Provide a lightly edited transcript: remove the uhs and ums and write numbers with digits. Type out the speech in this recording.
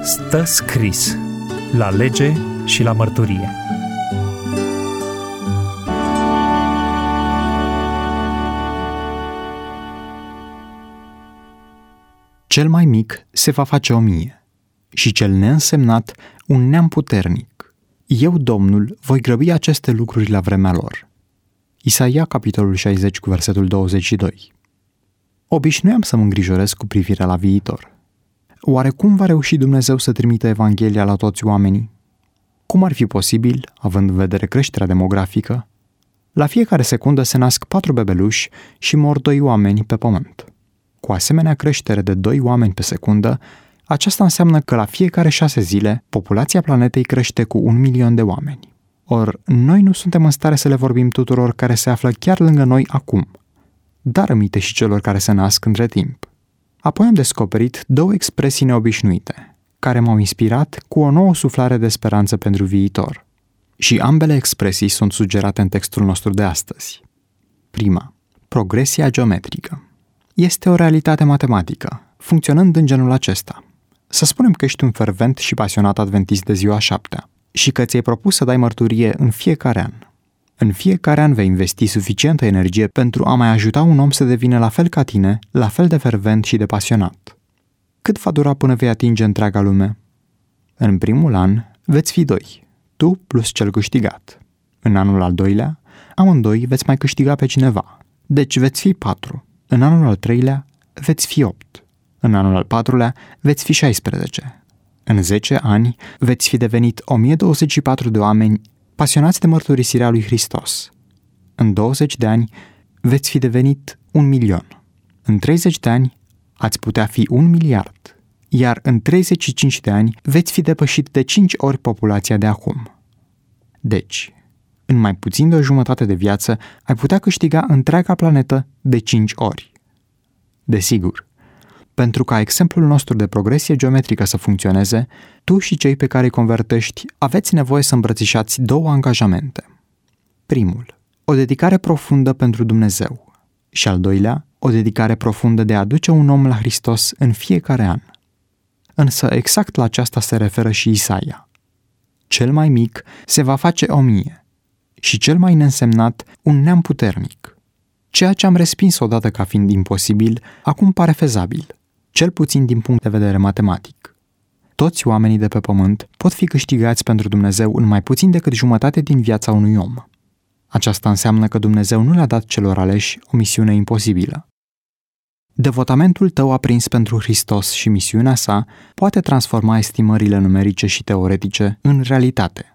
Stă scris la lege și la mărturie. Cel mai mic se va face 1000 și cel neînsemnat un neam puternic. Eu, Domnul, voi grăbi aceste lucruri la vremea lor. Isaia, capitolul 60, cu versetul 22. Obișnuiam să mă îngrijorez cu privire la viitor. Oare cum va reuși Dumnezeu să trimită Evanghelia la toți oamenii? Cum ar fi posibil, având în vedere creșterea demografică? La fiecare secundă se nasc 4 bebeluși și mor 2 oameni pe pământ. Cu asemenea creștere de 2 oameni pe secundă, aceasta înseamnă că la fiecare 6 zile, populația planetei crește cu 1 milion de oameni. Or, noi nu suntem în stare să le vorbim tuturor care se află chiar lângă noi acum, dar aminte și celor care se nasc între timp. Apoi am descoperit 2 expresii neobișnuite, care m-au inspirat cu o nouă suflare de speranță pentru viitor. Și ambele expresii sunt sugerate în textul nostru de astăzi. Prima, progresia geometrică. Este o realitate matematică, funcționând în genul acesta. Să spunem că ești un fervent și pasionat adventist de ziua 7-a și că ți-ai propus să dai mărturie în fiecare an. În fiecare an vei investi suficientă energie pentru a mai ajuta un om să devină la fel ca tine, la fel de fervent și de pasionat. Cât va dura până vei atinge întreaga lume? În primul an veți fi 2, tu plus cel câștigat. În anul al doilea, amândoi veți mai câștiga pe cineva, deci veți fi 4. În anul al treilea veți fi 8. În anul al patrulea veți fi 16. În 10 ani veți fi devenit 1024 de oameni pasionați de mărturisirea lui Hristos. În 20 de ani veți fi devenit 1 milion. În 30 de ani ați putea fi 1 miliard. Iar în 35 de ani veți fi depășit de 5 ori populația de acum. Deci, în mai puțin de o jumătate de viață ai putea câștiga întreaga planetă de 5 ori. Desigur, pentru ca exemplul nostru de progresie geometrică să funcționeze, tu și cei pe care îi convertești aveți nevoie să îmbrățișați 2 angajamente. Primul, o dedicare profundă pentru Dumnezeu și al doilea, o dedicare profundă de a aduce un om la Hristos în fiecare an. Însă exact la aceasta se referă și Isaia. Cel mai mic se va face 1000 și cel mai neînsemnat un neam puternic. Ceea ce am respins odată ca fiind imposibil, acum pare fezabil, cel puțin din punct de vedere matematic. Toți oamenii de pe pământ pot fi câștigați pentru Dumnezeu în mai puțin decât jumătate din viața unui om. Aceasta înseamnă că Dumnezeu nu le-a dat celor aleși o misiune imposibilă. Devotamentul tău aprins pentru Hristos și misiunea sa poate transforma estimările numerice și teoretice în realitate.